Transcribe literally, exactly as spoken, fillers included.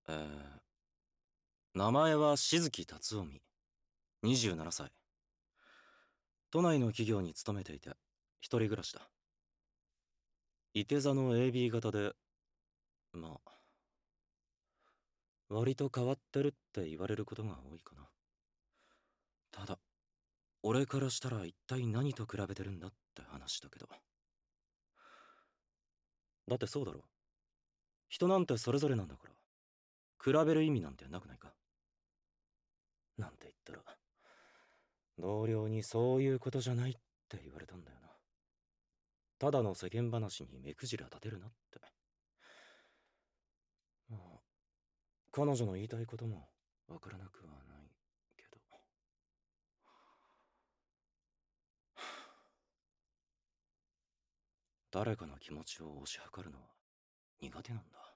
えー、名前は静木達臣、にじゅうななさい。都内の企業に勤めていて、一人暮らしだ。いて座の エービー 型で、まあ、割と変わってるって言われることが多いかな。ただ、俺からしたら一体何と比べてるんだって話だけど。だってそうだろ。人なんてそれぞれなんだから、比べる意味なんてなくないか。なんて言ったら、同僚にそういうことじゃないって言われたんだよな。ただの世間話に目くじら立てるなって。まあ、彼女の言いたいこともわからなくはないけど。誰かの気持ちを推し量るのは苦手なんだ。